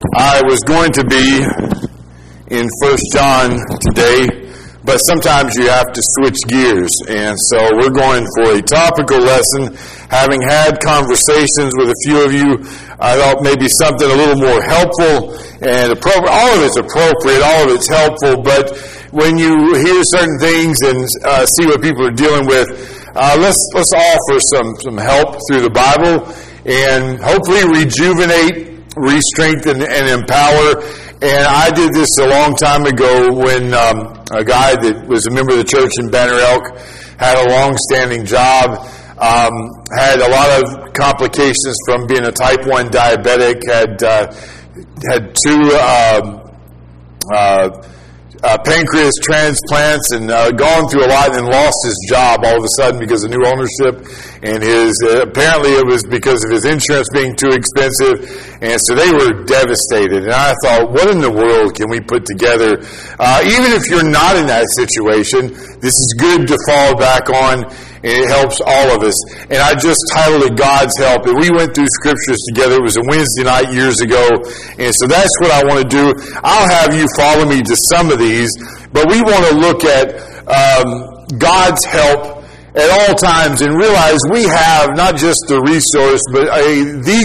I was going to be in 1 John today, but sometimes you have to switch gears, and so we're going for a topical lesson. Having had conversations with a few of you, I thought maybe something a little more helpful and appropriate. All of it's appropriate, all of it's helpful, but when you hear certain things and see what people are dealing with, let's offer some help through the Bible and hopefully rejuvenate, re-strengthen, and empower. And I did this a long time ago when a guy that was a member of the church in Banner Elk had a long-standing job, had a lot of complications from being a type 1 diabetic, had two pancreas transplants, and gone through a lot, and lost his job all of a sudden because of new ownership, and apparently it was because of his insurance being too expensive, and so they were devastated. And I thought, what in the world can we put together? Even if you're not in that situation, this is good to fall back on, and it helps all of us. And I just titled it God's Help, and we went through scriptures together. It was a Wednesday night years ago, and so that's what I want to do. I'll have you follow me to some of these, but we want to look at God's help at all times and realize we have not just the resource, but the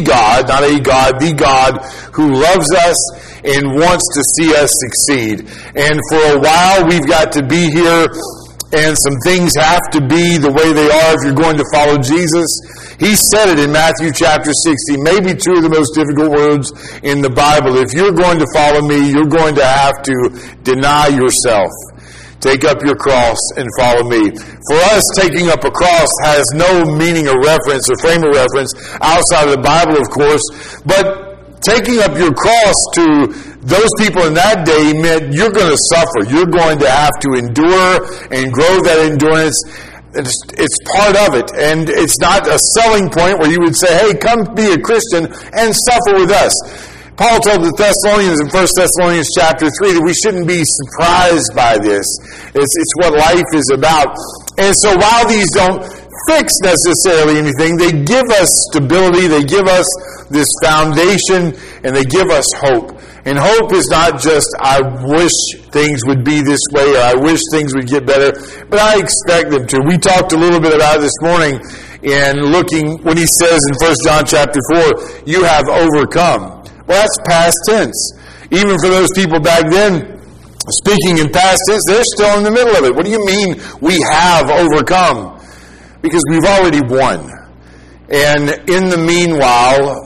God who loves us and wants to see us succeed. And for a while we've got to be here, and some things have to be the way they are if you're going to follow Jesus. He said it in Matthew chapter 16, maybe two of the most difficult words in the Bible. If you're going to follow me, you're going to have to deny yourself. Take up your cross and follow me. For us, taking up a cross has no meaning or reference or frame of reference outside of the Bible, of course, but taking up your cross to those people in that day meant you're going to suffer. You're going to have to endure and grow that endurance. It's part of it. And it's not a selling point where you would say, hey, come be a Christian and suffer with us. Paul told the Thessalonians in 1 Thessalonians chapter 3 that we shouldn't be surprised by this. It's what life is about. And so while these don't fix necessarily anything, they give us stability, they give us this foundation, and they give us hope. And hope is not just, I wish things would be this way, or I wish things would get better, but I expect them to. We talked a little bit about it this morning in looking when he says in 1 John chapter 4, you have overcome. Well, that's past tense. Even for those people back then, speaking in past tense, they're still in the middle of it. What do you mean we have overcome? Because we've already won. And in the meanwhile,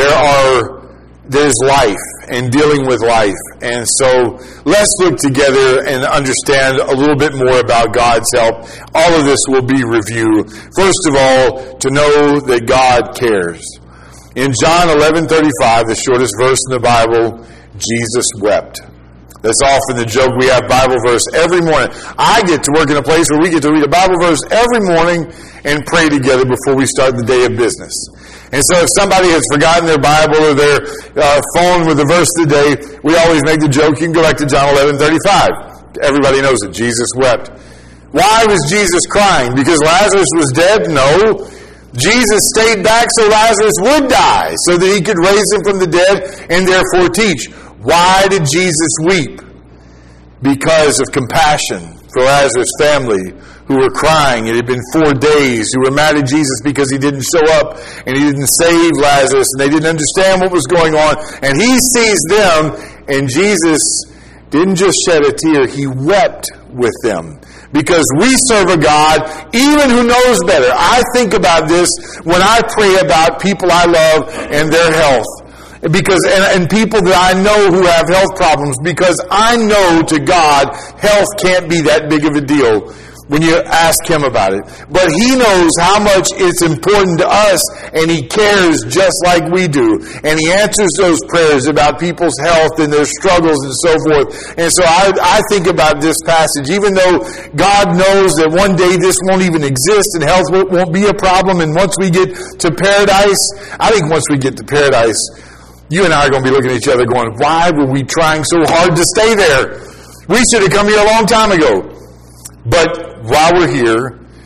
there's life and dealing with life. And so let's look together and understand a little bit more about God's help. All of this will be review. First of all, to know that God cares. In John 11:35, the shortest verse in the Bible, Jesus wept. That's often the joke. We have Bible verse every morning. I get to work in a place where we get to read a Bible verse every morning and pray together before we start the day of business. And so if somebody has forgotten their Bible or their phone with the verse of the day, we always make the joke, you can go back to John 11:35. Everybody knows it. Jesus wept. Why was Jesus crying? Because Lazarus was dead? No. Jesus stayed back so Lazarus would die, so that he could raise him from the dead and therefore teach. Why did Jesus weep? Because of compassion for Lazarus' family, who were crying. It had been 4 days, who were mad at Jesus because he didn't show up and he didn't save Lazarus, and they didn't understand what was going on. And he sees them, and Jesus didn't just shed a tear, he wept with them. Because we serve a God even who knows better. I think about this when I pray about people I love and their health. Because and people that I know who have health problems, because I know to God health can't be that big of a deal when you ask him about it. But he knows how much it's important to us, and he cares just like we do. And he answers those prayers about people's health and their struggles and so forth. And so I think about this passage, even though God knows that one day this won't even exist and health won't be a problem, and once we get to paradise, I think once we get to paradise, you and I are going to be looking at each other going, why were we trying so hard to stay there? We should have come here a long time ago. But while we're here,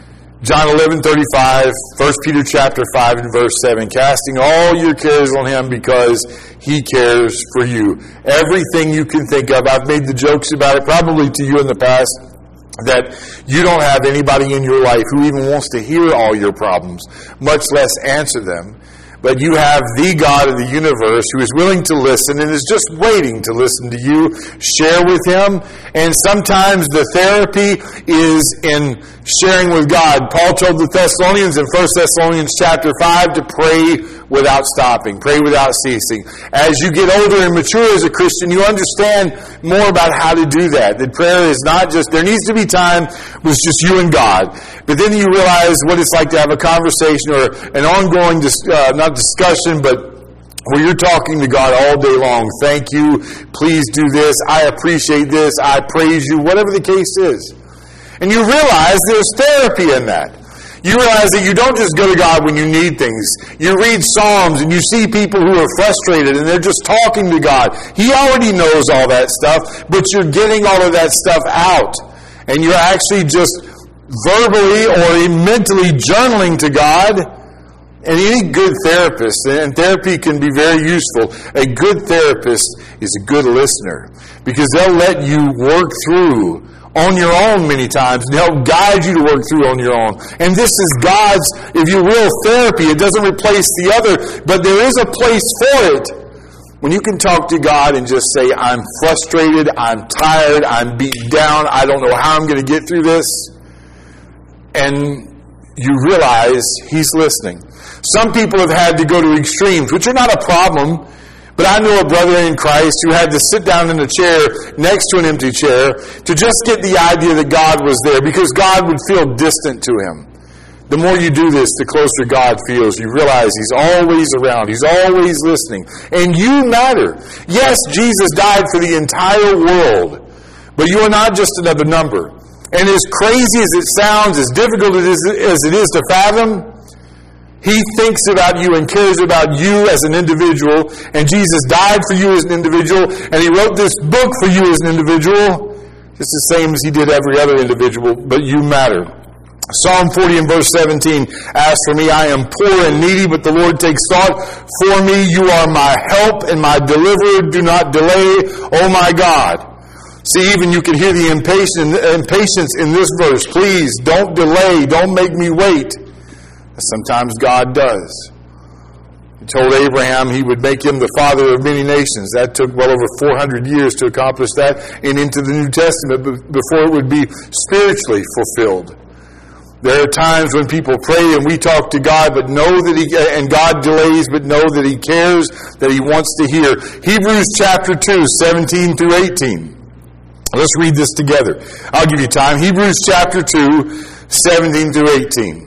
John 11:35, 1 Peter chapter 5 and verse 7, casting all your cares on him because he cares for you. Everything you can think of, I've made the jokes about it probably to you in the past, that you don't have anybody in your life who even wants to hear all your problems, much less answer them. But you have the God of the universe who is willing to listen and is just waiting to listen to you, share with him. And sometimes the therapy is in sharing with God. Paul told the Thessalonians in 1 Thessalonians chapter 5 to pray without stopping, pray without ceasing. As you get older and mature as a Christian, you understand more about how to do that. That prayer is not just, there needs to be time with just you and God. But then you realize what it's like to have a conversation or an ongoing, not discussion, but where you're talking to God all day long. Thank you. Please do this. I appreciate this. I praise you. Whatever the case is. And you realize there's therapy in that. You realize that you don't just go to God when you need things. You read Psalms and you see people who are frustrated and they're just talking to God. He already knows all that stuff, but you're getting all of that stuff out. And you're actually just verbally or mentally journaling to God. And any good therapist, and therapy can be very useful, a good therapist is a good listener because they'll let you work through on your own many times and help guide you to work through on your own. And this is God's, if you will, therapy. It doesn't replace the other, but there is a place for it when you can talk to God and just say, I'm frustrated, I'm tired, I'm beaten down, I don't know how I'm going to get through this. And you realize He's listening. Some people have had to go to extremes, which are not a problem. But I know a brother in Christ who had to sit down in a chair next to an empty chair to just get the idea that God was there because God would feel distant to him. The more you do this, the closer God feels. You realize He's always around. He's always listening. And you matter. Yes, Jesus died for the entire world. But you are not just another number. And as crazy as it sounds, as difficult as it is to fathom, He thinks about you and cares about you as an individual. And Jesus died for you as an individual. And He wrote this book for you as an individual. Just the same as He did every other individual. But you matter. Psalm 40 and verse 17. As for me, I am poor and needy, but the Lord takes thought for me. You are my help and my deliverer. Do not delay, oh my God. See, even you can hear the impatience in this verse. Please, don't delay. Don't make me wait. Sometimes God does. He told Abraham He would make him the father of many nations. That took well over 400 years to accomplish that and into the New Testament before it would be spiritually fulfilled. There are times when people pray and we talk to God, but know that and God delays, but know that He cares, that He wants to hear. Hebrews chapter 2, 17 through 18. Let's read this together. I'll give you time. Hebrews chapter 2, 17 through 18.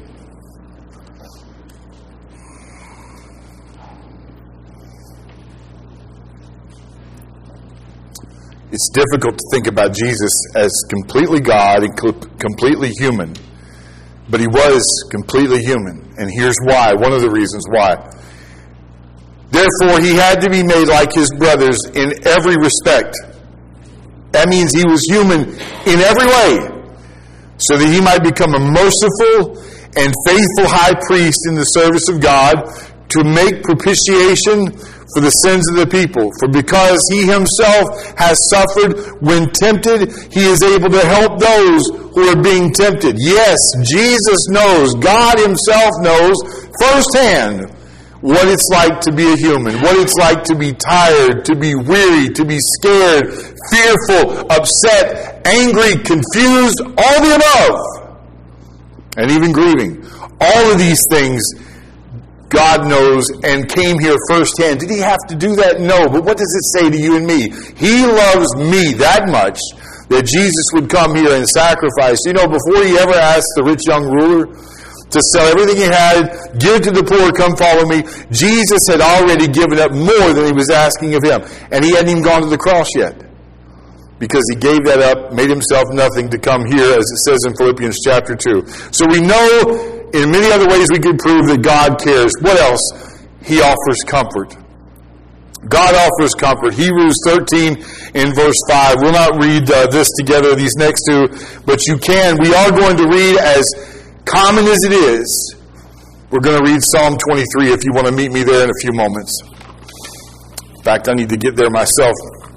It's difficult to think about Jesus as completely God and completely human. But He was completely human. And here's why. One of the reasons why. Therefore, He had to be made like His brothers in every respect. That means He was human in every way. So that He might become a merciful and faithful high priest in the service of God to make propitiation for the sins of the people. For because He Himself has suffered when tempted, He is able to help those who are being tempted. Yes, Jesus knows, God Himself knows firsthand what it's like to be a human, what it's like to be tired, to be weary, to be scared, fearful, upset, angry, confused, all the above, and even grieving. All of these things God knows and came here firsthand. Did He have to do that? No. But what does it say to you and me? He loves me that much that Jesus would come here and sacrifice. You know, before He ever asked the rich young ruler to sell everything he had, give it to the poor, come follow me, Jesus had already given up more than He was asking of him. And He hadn't even gone to the cross yet. Because He gave that up, made Himself nothing to come here, as it says in Philippians chapter 2. So we know in many other ways we could prove that God cares. What else? He offers comfort. God offers comfort. Hebrews 13 in verse 5. We'll not read this together, these next two, but you can. We are going to read as common as it is, we're going to read Psalm 23 if you want to meet me there in a few moments. In fact, I need to get there myself.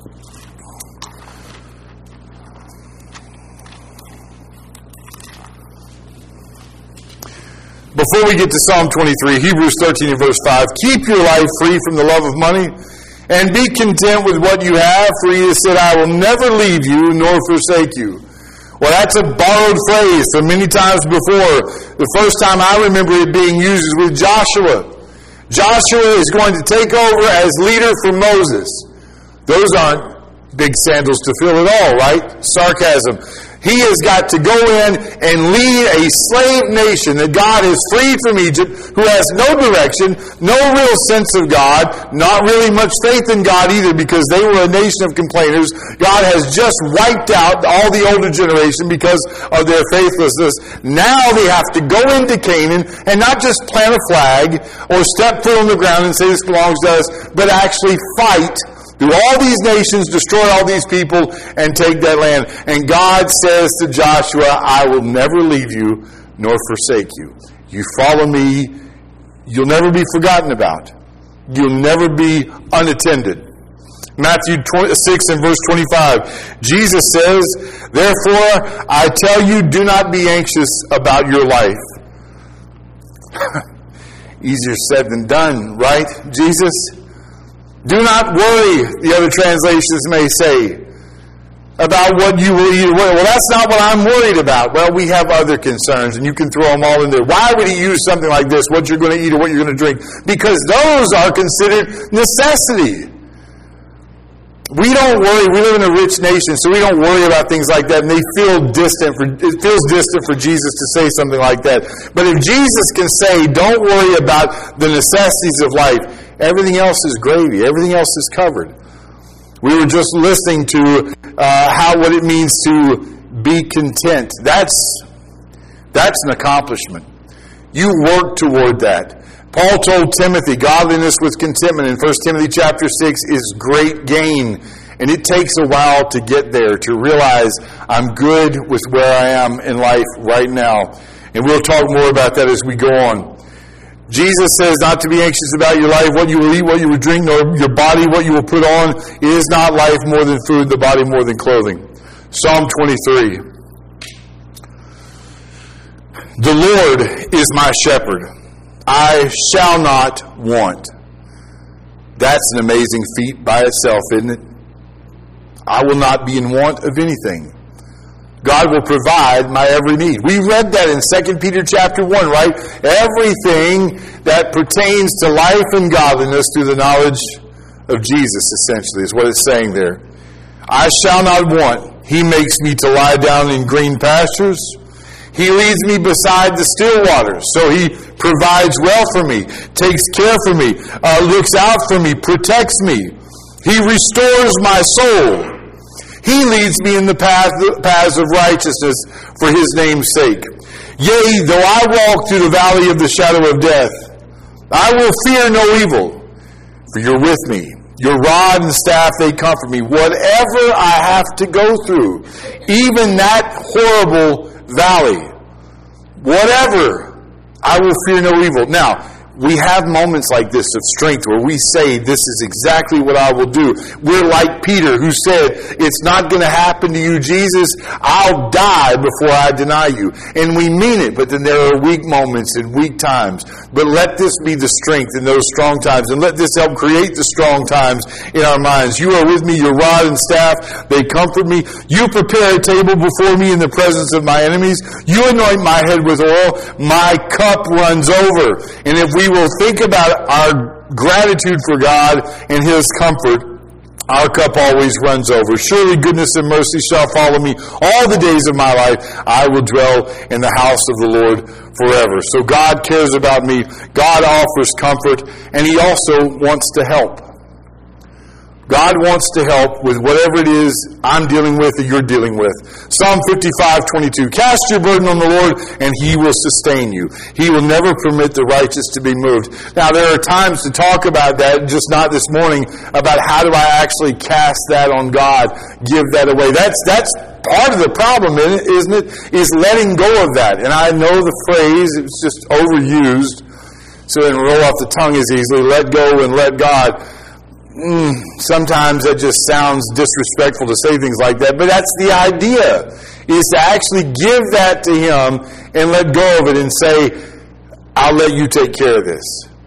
Before we get to Psalm 23, Hebrews 13 and verse 5, keep your life free from the love of money and be content with what you have, for he has said, I will never leave you nor forsake you. Well, that's a borrowed phrase from many times before. The first time I remember it being used is with Joshua. Joshua is going to take over as leader for Moses. Those aren't big sandals to fill at all, right? Sarcasm. He has got to go in and lead a slave nation that God has freed from Egypt, who has no direction, no real sense of God, not really much faith in God either because they were a nation of complainers. God has just wiped out all the older generation because of their faithlessness. Now they have to go into Canaan and not just plant a flag or step foot on the ground and say this belongs to us, but actually fight through all these nations, destroy all these people, and take that land. And God says to Joshua, I will never leave you nor forsake you. You follow me, you'll never be forgotten about. You'll never be unattended. Matthew 6 and verse 25, Jesus says, therefore, I tell you, do not be anxious about your life. Easier said than done, right, Jesus? Do not worry, the other translations may say, about what you will eat. Well, that's not what I'm worried about. Well, we have other concerns, and you can throw them all in there. Why would he use something like this, what you're going to eat or what you're going to drink? Because those are considered necessity. We don't worry. We live in a rich nation, so we don't worry about things like that, and it feels distant for Jesus to say something like that. But if Jesus can say, don't worry about the necessities of life, everything else is gravy. Everything else is covered. We were just listening to what it means to be content. That's an accomplishment. You work toward that. Paul told Timothy, godliness with contentment in 1 Timothy chapter 6 is great gain. And it takes a while to get there, to realize I'm good with where I am in life right now. And we'll talk more about that as we go on. Jesus says not to be anxious about your life, what you will eat, what you will drink, nor your body, what you will put on. Is not life more than food, the body more than clothing? Psalm 23. The Lord is my shepherd. I shall not want. That's an amazing feat by itself, isn't it? I will not be in want of anything. God will provide my every need. We read that in 2 Peter chapter 1, right? Everything that pertains to life and godliness through the knowledge of Jesus, essentially, is what it's saying there. I shall not want. He makes me to lie down in green pastures. He leads me beside the still waters. So he provides well for me, takes care for me, looks out for me, protects me. He restores my soul. He leads me in the paths of righteousness for his name's sake. Yea, though I walk through the valley of the shadow of death, I will fear no evil, for you're with me. Your rod and staff, they comfort me. Whatever I have to go through, even that horrible valley, whatever, I will fear no evil. Now, we have moments like this of strength where we say, this is exactly what I will do. We're like Peter who said, it's not going to happen to you, Jesus. I'll die before I deny you. And we mean it, but then there are weak moments and weak times. But let this be the strength in those strong times, and let this help create the strong times in our minds. You are with me, your rod and staff, they comfort me. You prepare a table before me in the presence of my enemies. You anoint my head with oil. My cup runs over. And if we will think about our gratitude for God and his comfort, our cup always runs over. Surely goodness and mercy shall follow me all the days of my life. I will dwell in the house of the Lord forever. So God cares about me. God offers comfort, and he also wants to help. God wants to help with whatever it is I'm dealing with or you're dealing with. Psalm 55:22. Cast your burden on the Lord, and He will sustain you. He will never permit the righteous to be moved. Now, there are times to talk about that, just not this morning, about how do I actually cast that on God, give that away. That's part of the problem, isn't it? Is letting go of that. And I know the phrase, it's just overused, so it doesn't roll off the tongue as easily. Let go and let God. Sometimes that just sounds disrespectful to say things like that, but that's the idea, is to actually give that to Him and let go of it and say, I'll let you take care of this.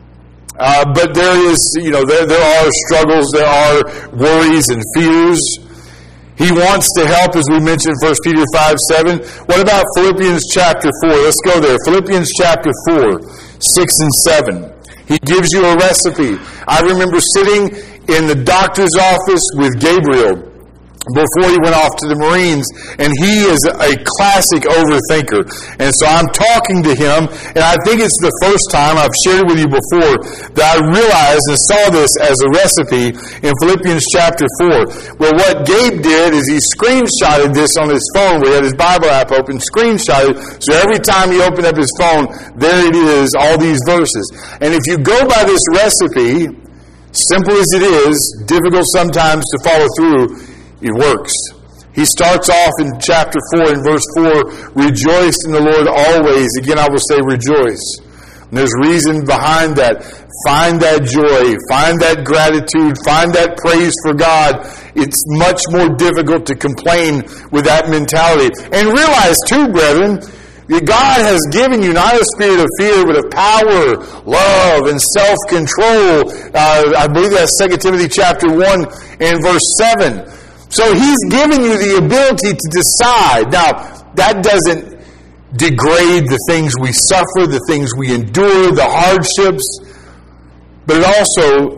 But there is, there are struggles, there are worries and fears. He wants to help, as we mentioned, 1 Peter 5:7. What about Philippians chapter 4? Let's go there. Philippians chapter 4, 6 and 7. He gives you a recipe. I remember sitting in the doctor's office with Gabriel before he went off to the Marines, and he is a classic overthinker. And so I'm talking to him, and I think it's the first time, I've shared it with you before, that I realized and saw this as a recipe in Philippians chapter 4. Well, what Gabe did is he screenshotted this on his phone. We had his Bible app open, screenshotted, so every time he opened up his phone, there it is, all these verses. And if you go by this recipe, simple as it is, difficult sometimes to follow through, it works. He starts off in chapter 4 in verse 4, rejoice in the Lord always. Again, I will say rejoice. And there's reason behind that. Find that joy. Find that gratitude. Find that praise for God. It's much more difficult to complain with that mentality. And realize too, brethren, that God has given you not a spirit of fear, but of power, love, and self-control. I believe that's 2 Timothy chapter 1 and verse 7. So He's given you the ability to decide. Now, that doesn't degrade the things we suffer, the things we endure, the hardships, but it also,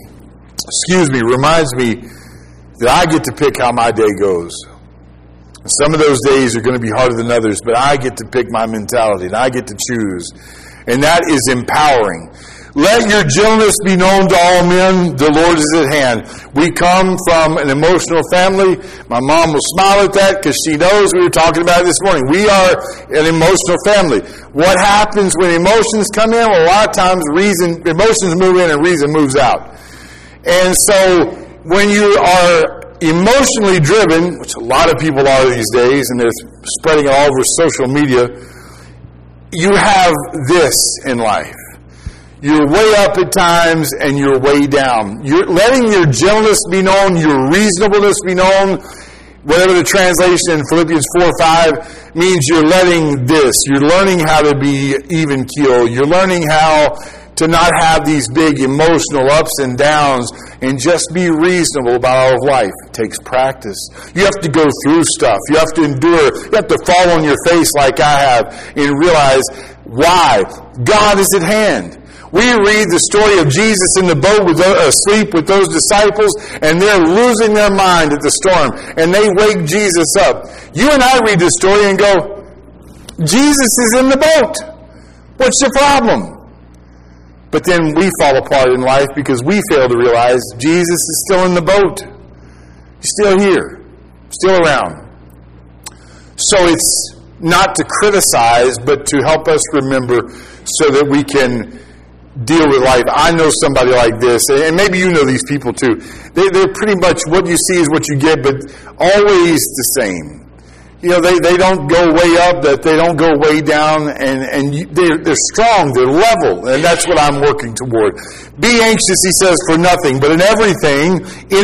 reminds me that I get to pick how my day goes. Some of those days are going to be harder than others, but I get to pick my mentality, and I get to choose. And that is empowering. Let your gentleness be known to all men. The Lord is at hand. We come from an emotional family. My mom will smile at that because she knows we were talking about it this morning. We are an emotional family. What happens when emotions come in? Well, a lot of times emotions move in and reason moves out. And so when you are emotionally driven, which a lot of people are these days, and they're spreading it all over social media, you have this in life. You're way up at times and you're way down. You're letting your gentleness be known, your reasonableness be known. Whatever the translation in Philippians 4:5 means, you're letting this. You're learning how to be even keel. You're learning how to not have these big emotional ups and downs and just be reasonable about all of life. It takes practice. You have to go through stuff. You have to endure. You have to fall on your face like I have and realize why. God is at hand. We read the story of Jesus in the boat asleep with those disciples, and they're losing their mind at the storm, and they wake Jesus up. You and I read the story and go, Jesus is in the boat. What's the problem? But then we fall apart in life because we fail to realize Jesus is still in the boat. He's still here, still around. So it's not to criticize, but to help us remember so that we can deal with life. I know somebody like this, and maybe you know these people too. They're pretty much what you see is what you get, but always the same. They don't go way up, that they don't go way down, and they're strong, they're level, and that's what I'm working toward. Be anxious, he says, for nothing, but in everything,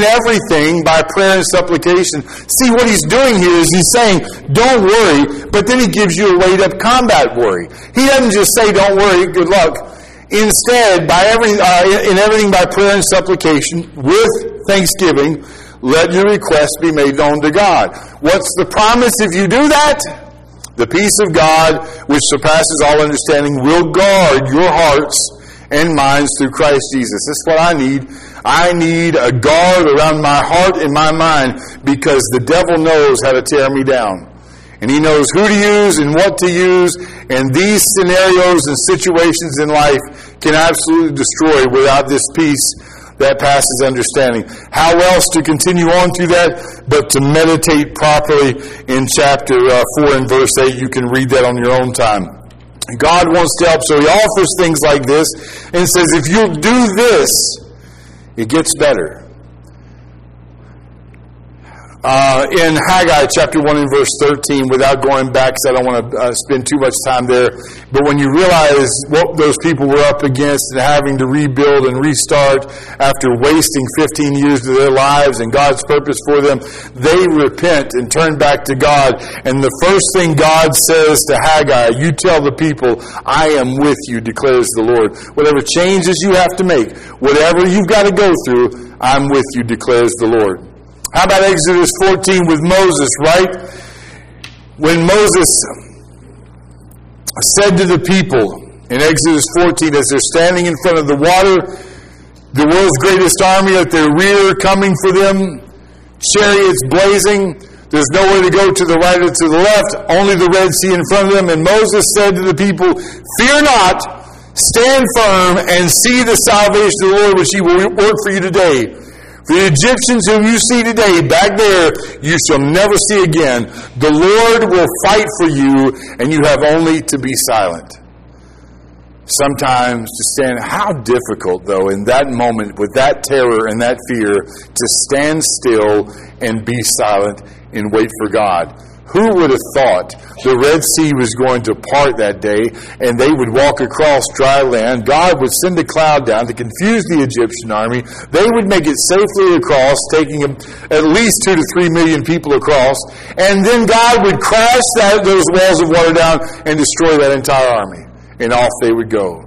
by prayer and supplication. See, what he's doing here is he's saying, don't worry, but then he gives you a way to combat worry. He doesn't just say, don't worry, good luck. Instead, in everything by prayer and supplication, with thanksgiving, let your requests be made known to God. What's the promise if you do that? The peace of God, which surpasses all understanding, will guard your hearts and minds through Christ Jesus. That's what I need. I need a guard around my heart and my mind because the devil knows how to tear me down. And he knows who to use and what to use. And these scenarios and situations in life can absolutely destroy without this peace that passes understanding. How else to continue on through that but to meditate properly in chapter 4 and verse 8. You can read that on your own time. God wants to help, so he offers things like this and says, if you'll do this, it gets better. In Haggai chapter 1 and verse 13, without going back because I don't want to spend too much time there, but when you realize what those people were up against and having to rebuild and restart after wasting 15 years of their lives and God's purpose for them, they repent and turn back to God. And the first thing God says to Haggai, you tell the people, I am with you, declares the Lord. Whatever changes you have to make, whatever you've got to go through, I'm with you, declares the Lord. How about Exodus 14 with Moses, right? When Moses said to the people in Exodus 14, as they're standing in front of the water, the world's greatest army at their rear coming for them, chariots blazing, there's nowhere to go to the right or to the left, only the Red Sea in front of them. And Moses said to the people, fear not, stand firm and see the salvation of the Lord which he will work for you today. For the Egyptians whom you see today, back there, you shall never see again. The Lord will fight for you, and you have only to be silent. Sometimes to stand, how difficult, though, in that moment, with that terror and that fear, to stand still and be silent and wait for God. Who would have thought the Red Sea was going to part that day and they would walk across dry land? God would send a cloud down to confuse the Egyptian army. They would make it safely across, taking at least 2 to 3 million people across. And then God would crash those walls of water down and destroy that entire army. And off they would go.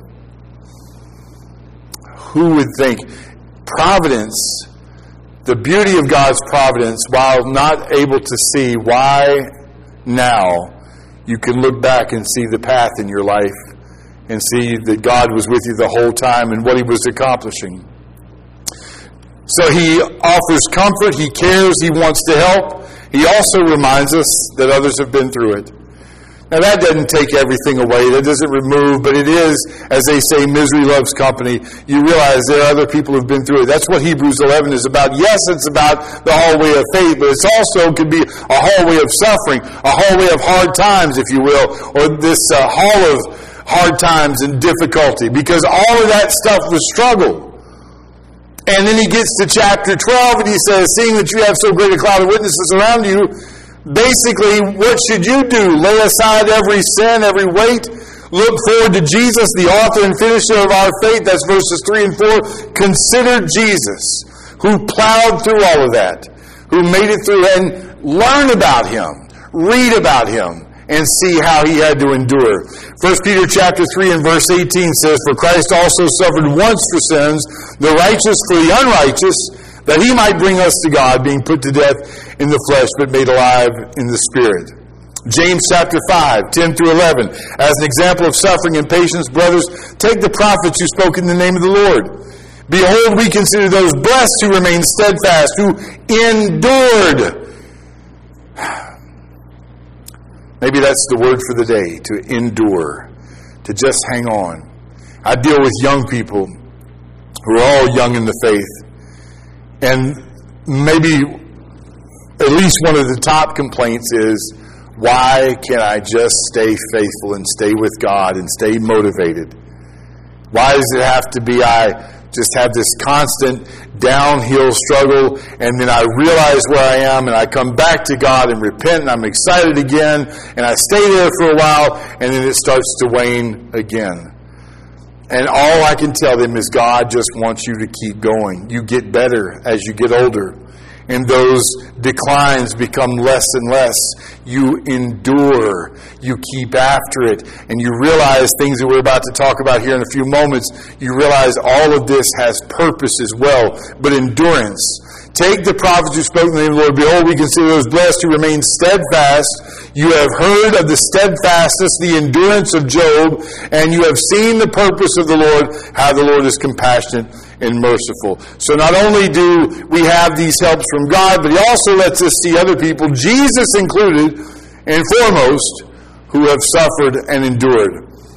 Who would think? Providence, the beauty of God's providence, while not able to see why now, you can look back and see the path in your life and see that God was with you the whole time and what he was accomplishing. So he offers comfort, he cares, he wants to help. He also reminds us that others have been through it. Now that doesn't take everything away, that doesn't remove, but it is, as they say, misery loves company. You realize there are other people who've been through it. That's what Hebrews 11 is about. Yes, it's about the hallway of faith, but it also could be a hallway of suffering, a hallway of hard times, if you will, or this hall of hard times and difficulty, because all of that stuff was struggle. And then he gets to chapter 12 and he says, seeing that you have so great a cloud of witnesses around you, basically, what should you do? Lay aside every sin, every weight. Look forward to Jesus, the author and finisher of our faith. That's verses 3 and 4. Consider Jesus, who plowed through all of that, who made it through, and learn about him, read about him, and see how he had to endure. 1 Peter chapter 3 and verse 18 says, for Christ also suffered once for sins, the righteous for the unrighteous, that he might bring us to God, being put to death in the flesh, but made alive in the Spirit. James chapter 5, 10 through 11. As an example of suffering and patience, brothers, take the prophets who spoke in the name of the Lord. Behold, we consider those blessed who remain steadfast, who endured. Maybe that's the word for the day, to endure, to just hang on. I deal with young people who are all young in the faith. And maybe at least one of the top complaints is, why can't I just stay faithful and stay with God and stay motivated? Why does it have to be I just have this constant downhill struggle and then I realize where I am and I come back to God and repent and I'm excited again and I stay there for a while and then it starts to wane again? And all I can tell them is God just wants you to keep going. You get better as you get older. And those declines become less and less. You endure. You keep after it. And you realize things that we're about to talk about here in a few moments. You realize all of this has purpose as well. But endurance. Take the prophets who spoke in the name of the Lord. Behold, we consider those blessed who remain steadfast. You have heard of the steadfastness, the endurance of Job, and you have seen the purpose of the Lord, how the Lord is compassionate and merciful. So not only do we have these helps from God, but he also lets us see other people, Jesus included, and foremost, who have suffered and endured.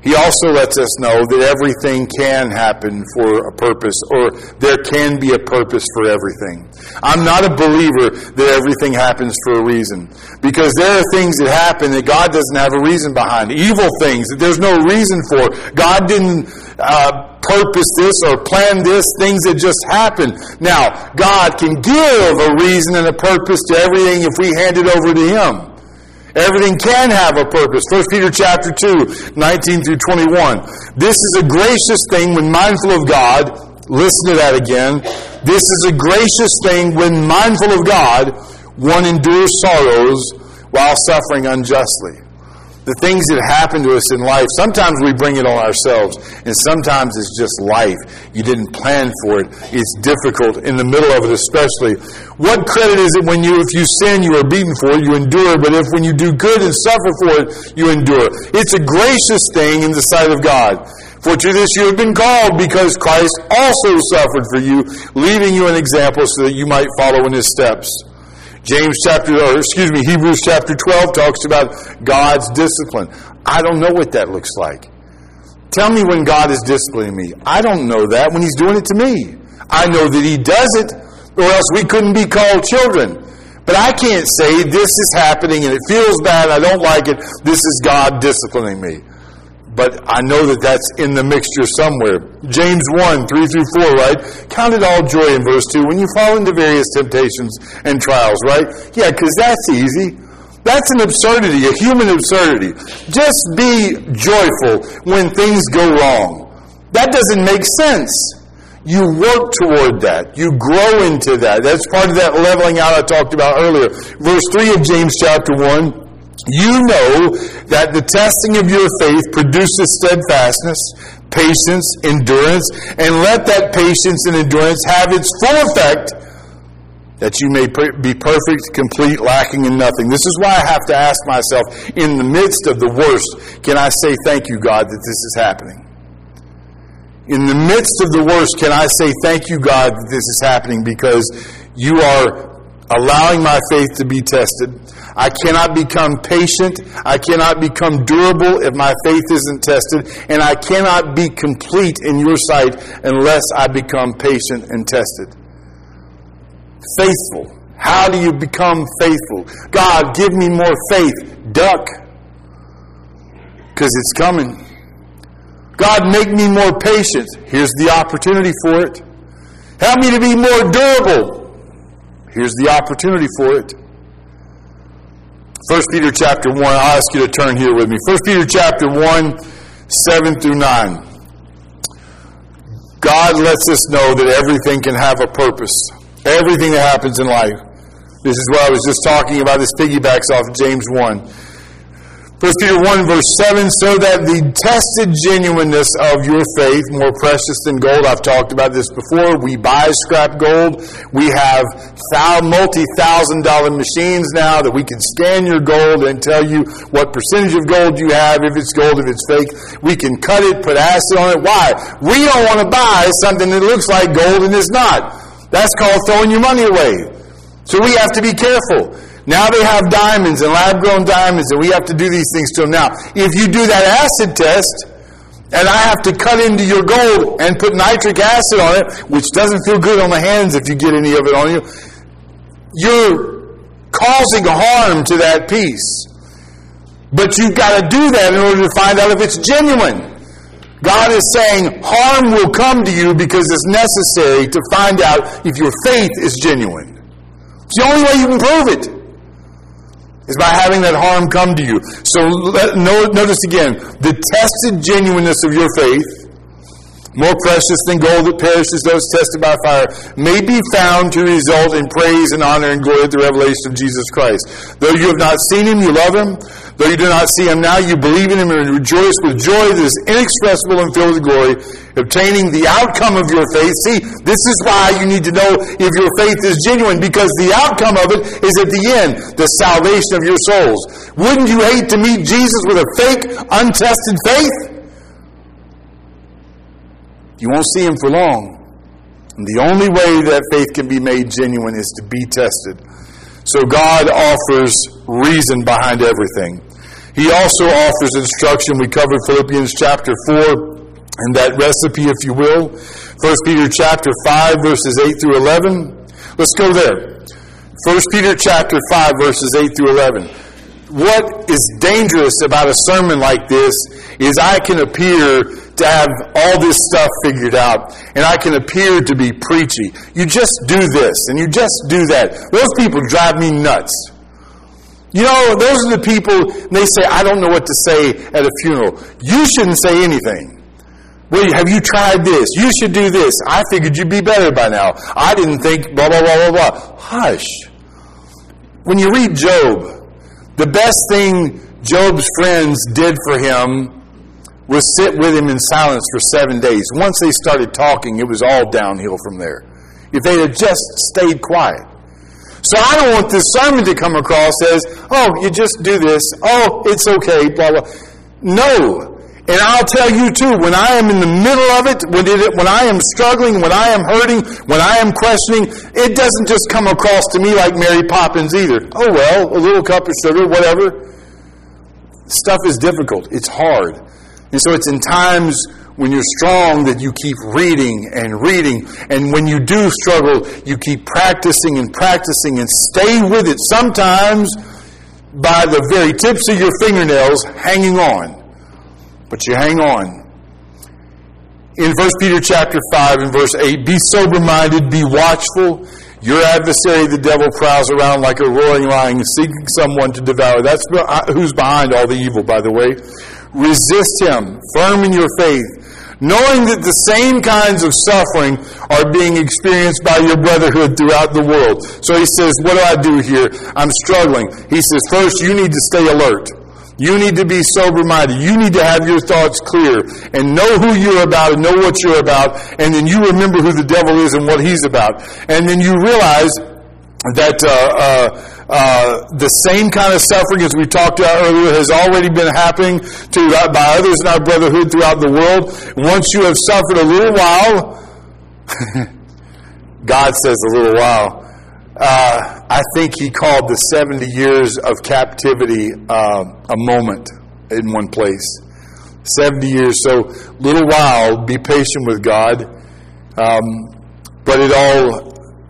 He also lets us know that everything can happen for a purpose, or there can be a purpose for everything. I'm not a believer that everything happens for a reason, because there are things that happen that God doesn't have a reason behind. Evil things that there's no reason for. God didn't purpose this or plan this, things that just happen. Now, God can give a reason and a purpose to everything if we hand it over to Him. Everything can have a purpose. 1 Peter chapter 2, 19 through 21. This is a gracious thing when mindful of God. Listen to that again. This is a gracious thing when mindful of God, one endures sorrows while suffering unjustly. The things that happen to us in life, sometimes we bring it on ourselves, and sometimes it's just life. You didn't plan for it. It's difficult in the middle of it especially. What credit is it when if you sin, you are beaten for it, you endure, but if when you do good and suffer for it, you endure. It's a gracious thing in the sight of God. For to this you have been called, because Christ also suffered for you, leaving you an example so that you might follow in His steps. Hebrews chapter 12 talks about God's discipline. I don't know what that looks like. Tell me when God is disciplining me. I don't know that when He's doing it to me. I know that He does it, or else we couldn't be called children. But I can't say this is happening and it feels bad, I don't like it, this is God disciplining me. But I know that that's in the mixture somewhere. James 1, 3 through 4, right? Count it all joy in verse 2 when you fall into various temptations and trials, right? Yeah, because that's easy. That's an absurdity, a human absurdity. Just be joyful when things go wrong. That doesn't make sense. You work toward that. You grow into that. That's part of that leveling out I talked about earlier. Verse 3 of James chapter 1. You know that the testing of your faith produces steadfastness, patience, endurance, and let that patience and endurance have its full effect, that you may be perfect, complete, lacking in nothing. This is why I have to ask myself, in the midst of the worst, can I say thank you, God, that this is happening? In the midst of the worst, can I say thank you, God, that this is happening, because you are allowing my faith to be tested. I cannot become patient. I cannot become durable if my faith isn't tested. And I cannot be complete in your sight unless I become patient and tested. Faithful. How do you become faithful? God, give me more faith. Duck. Because it's coming. God, make me more patient. Here's the opportunity for it. Help me to be more durable. Here's the opportunity for it. 1 Peter chapter 1, I'll ask you to turn here with me. 1 Peter chapter 1, 7 through 9. God lets us know that everything can have a purpose. Everything that happens in life. This is what I was just talking about. This piggybacks off James 1. 1 Peter 1 verse 7, so that the tested genuineness of your faith, more precious than gold. I've talked about this before. We buy scrap gold. We have multi-$1,000 machines now that we can scan your gold and tell you what percentage of gold you have, if it's gold, if it's fake. We can cut it, put acid on it. Why? We don't want to buy something that looks like gold and is not. That's called throwing your money away. So we have to be careful. Now they have diamonds and lab-grown diamonds, and we have to do these things to them. Now, if you do that acid test, and I have to cut into your gold and put nitric acid on it, which doesn't feel good on the hands if you get any of it on you, you're causing harm to that piece. But you've got to do that in order to find out if it's genuine. God is saying harm will come to you because it's necessary to find out if your faith is genuine. It's the only way you can prove it, is by having that harm come to you. So notice again, the tested genuineness of your faith, more precious than gold that perishes, though it's tested by fire, may be found to result in praise and honor and glory at the revelation of Jesus Christ. Though you have not seen Him, you love Him. Though you do not see Him now, you believe in Him and rejoice with joy that is inexpressible and filled with glory, obtaining the outcome of your faith. See, this is why you need to know if your faith is genuine, because the outcome of it is at the end, the salvation of your souls. Wouldn't you hate to meet Jesus with a fake, untested faith? You won't see Him for long. And the only way that faith can be made genuine is to be tested. So God offers reason behind everything. He also offers instruction. We covered Philippians chapter 4 and that recipe, if you will. 1 Peter chapter 5, verses 8 through 11. Let's go there. 1 Peter chapter 5, verses 8 through 11. What is dangerous about a sermon like this is I can appear to have all this stuff figured out, and I can appear to be preachy. You just do this, and you just do that. Those people drive me nuts. You know, those are the people, they say, I don't know what to say at a funeral. You shouldn't say anything. Well, have you tried this? You should do this. I figured you'd be better by now. I didn't think blah, blah, blah, blah, blah. Hush. When you read Job, the best thing Job's friends did for him was sit with him in silence for 7 days. Once they started talking, it was all downhill from there. If they had just stayed quiet. So I don't want this sermon to come across as, oh, you just do this. Oh, it's okay, blah, blah. No. And I'll tell you too, when I am in the middle of it, when I am struggling, when I am hurting, when I am questioning, it doesn't just come across to me like Mary Poppins either. Oh well, a little cup of sugar, whatever. Stuff is difficult. It's hard. And so it's in times when you're strong that you keep reading and reading. And when you do struggle, you keep practicing and practicing and stay with it. Sometimes by the very tips of your fingernails, hanging on. But you hang on. In 1 Peter chapter 5 and verse 8, be sober-minded, be watchful. Your adversary, the devil, prowls around like a roaring lion, seeking someone to devour. That's who's behind all the evil, by the way. Resist him, firm in your faith, knowing that the same kinds of suffering are being experienced by your brotherhood throughout the world. So he says, what do I do here? I'm struggling. He says, first, you need to stay alert. You need to be sober-minded. You need to have your thoughts clear and know who you're about and know what you're about. And then you remember who the devil is and what he's about. And then you realize that the same kind of suffering as we talked about earlier has already been happening by others in our brotherhood throughout the world. Once you have suffered a little while, God says a little while, I think he called the 70 years of captivity a moment in one place. 70 years, so little while, be patient with God. But it all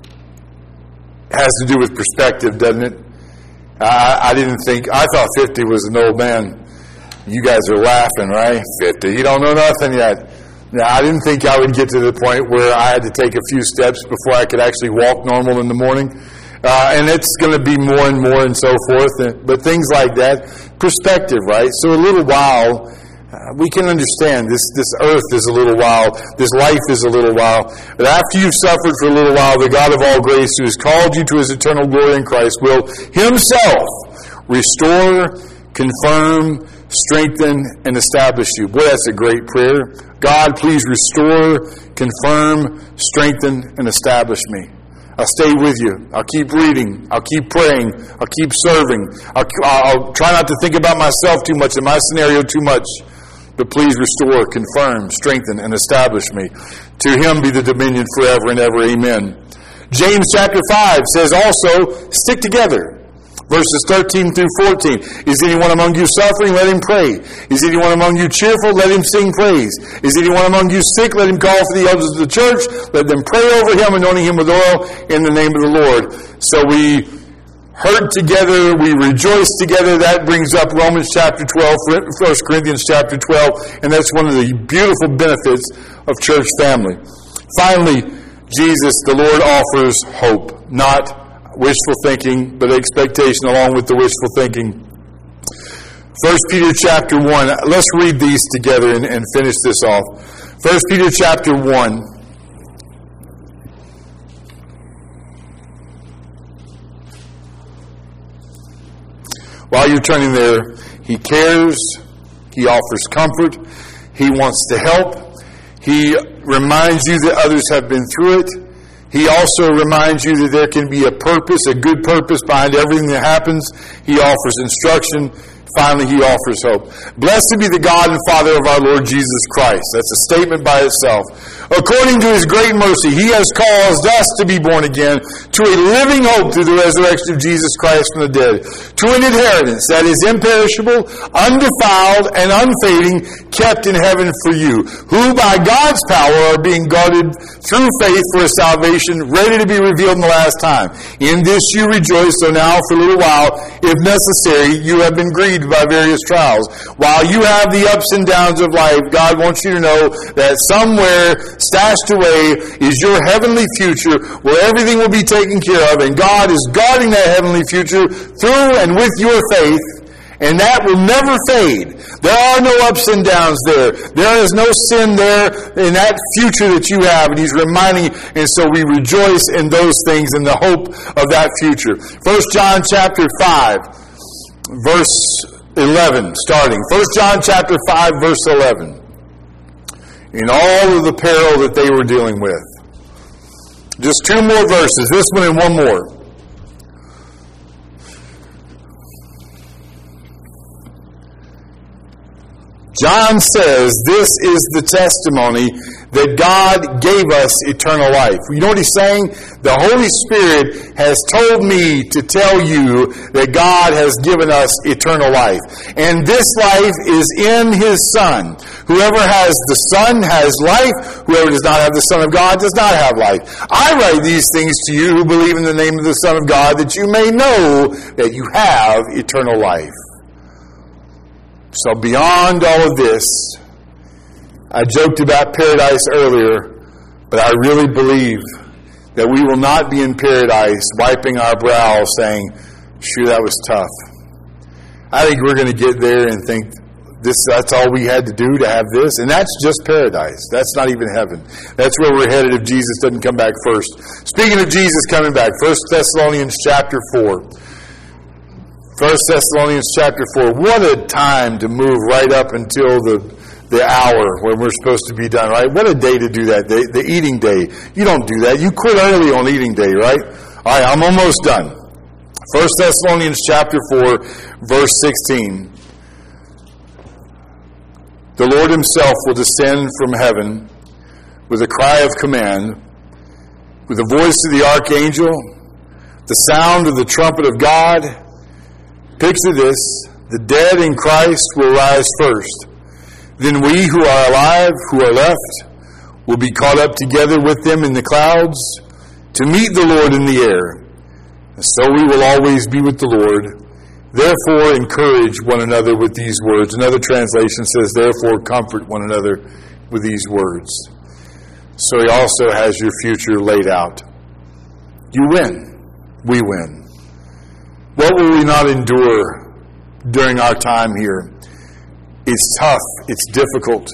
has to do with perspective, doesn't it? I thought 50 was an old man. You guys are laughing, right? 50, you don't know nothing yet. Now, I didn't think I would get to the point where I had to take a few steps before I could actually walk normal in the morning. And it's going to be more and more and so forth. But things like that, perspective, right? So a little while, we can understand this earth is a little while, this life is a little while. But after you've suffered for a little while, the God of all grace, who has called you to his eternal glory in Christ, will himself restore, confirm, strengthen, and establish you. Boy, that's a great prayer. God, please restore, confirm, strengthen, and establish me. I'll stay with you. I'll keep reading. I'll keep praying. I'll keep serving. I'll try not to think about myself too much and my scenario too much. But please restore, confirm, strengthen, and establish me. To him be the dominion forever and ever. Amen. James chapter 5 says also, stick together. Verses 13 through 14. Is anyone among you suffering? Let him pray. Is anyone among you cheerful? Let him sing praise. Is anyone among you sick? Let him call for the elders of the church. Let them pray over him, anointing him with oil in the name of the Lord. So we hurt together, we rejoice together. That brings up Romans chapter 12, 1 Corinthians chapter 12, and that's one of the beautiful benefits of church family. Finally, Jesus, the Lord, offers hope, not wishful thinking, but expectation along with the wishful thinking. 1 Peter chapter 1. Let's read these together and finish this off. 1 Peter chapter 1. While you're turning there, he cares. He offers comfort. He wants to help. He reminds you that others have been through it. He also reminds you that there can be a purpose, a good purpose behind everything that happens. He offers instruction. Finally, he offers hope. Blessed be the God and Father of our Lord Jesus Christ. That's a statement by itself. According to His great mercy, He has caused us to be born again to a living hope through the resurrection of Jesus Christ from the dead, to an inheritance that is imperishable, undefiled, and unfading, kept in heaven for you, who by God's power are being guarded through faith for a salvation ready to be revealed in the last time. In this you rejoice, so now for a little while, if necessary, you have been grieved by various trials. While you have the ups and downs of life, God wants you to know that somewhere stashed away is your heavenly future where everything will be taken care of, and God is guarding that heavenly future through and with your faith, and that will never fade. There are no ups and downs there. There is no sin there in that future that you have, and He's reminding you, and so we rejoice in those things in the hope of that future. 1 John chapter 5, verse 11, starting. 1 John chapter 5, verse 11. In all of the peril that they were dealing with. Just two more verses, this one and one more. John says, this is the testimony that God gave us eternal life. You know what he's saying? The Holy Spirit has told me to tell you that God has given us eternal life. And this life is in His Son. Whoever has the Son has life. Whoever does not have the Son of God does not have life. I write these things to you who believe in the name of the Son of God, that you may know that you have eternal life. So beyond all of this, I joked about paradise earlier, but I really believe that we will not be in paradise wiping our brow saying, "Sure, that was tough." I think we're going to get there and think, that's all we had to do to have this. And that's just paradise. That's not even heaven. That's where we're headed if Jesus doesn't come back first. Speaking of Jesus coming back, 1 Thessalonians chapter 4. 1 Thessalonians chapter 4. What a time to move right up until the hour when we're supposed to be done, right? What a day to do that, the eating day. You don't do that. You quit early on eating day, right? All right, I'm almost done. 1 Thessalonians chapter 4, verse 16. The Lord Himself will descend from heaven with a cry of command, with the voice of the archangel, the sound of the trumpet of God. Picture this: the dead in Christ will rise first. Then we who are alive, who are left, will be caught up together with them in the clouds to meet the Lord in the air. And so we will always be with the Lord. Therefore, encourage one another with these words. Another translation says, therefore, comfort one another with these words. So He also has your future laid out. You win. We win. What will we not endure during our time here? It's tough. It's difficult.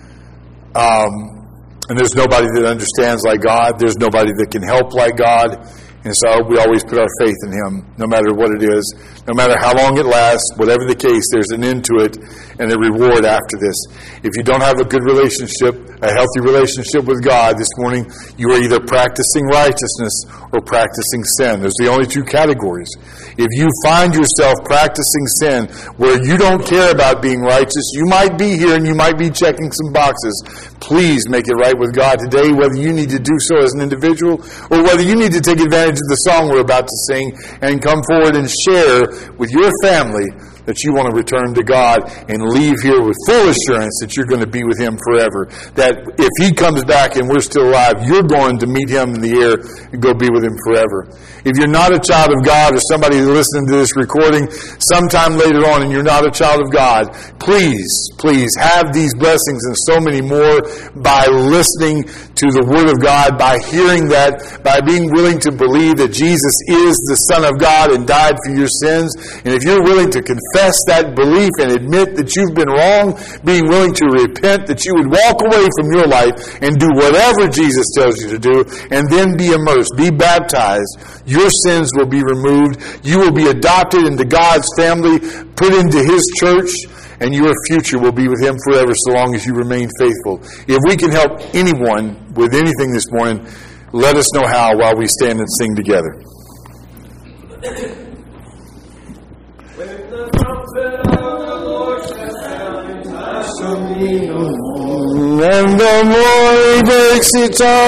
And there's nobody that understands like God. There's nobody that can help like God. And so we always put our faith in Him, no matter what it is, no matter how long it lasts, whatever the case, there's an end to it and a reward after this. If you don't have a good relationship, a healthy relationship with God this morning, you are either practicing righteousness or practicing sin. There's the only two categories. If you find yourself practicing sin where you don't care about being righteous, you might be here and you might be checking some boxes. Please make it right with God today, whether you need to do so as an individual or whether you need to take advantage of the song we're about to sing and come forward and share with your family that you want to return to God and leave here with full assurance that you're going to be with Him forever. That if He comes back and we're still alive, you're going to meet Him in the air and go be with Him forever. If you're not a child of God, or somebody listening to this recording sometime later on and you're not a child of God, please have these blessings and so many more by listening to the Word of God, by hearing that, by being willing to believe that Jesus is the Son of God and died for your sins. And if you're willing to confess that belief and admit that you've been wrong, being willing to repent, that you would walk away from your life and do whatever Jesus tells you to do, and then be immersed, be baptized, your sins will be removed. You will be adopted into God's family, put into His church, and your future will be with Him forever so long as you remain faithful. If we can help anyone with anything this morning, let us know how while we stand and sing together. With the trumpet of the Lord shall sound in time. And the Lord he breaks it all.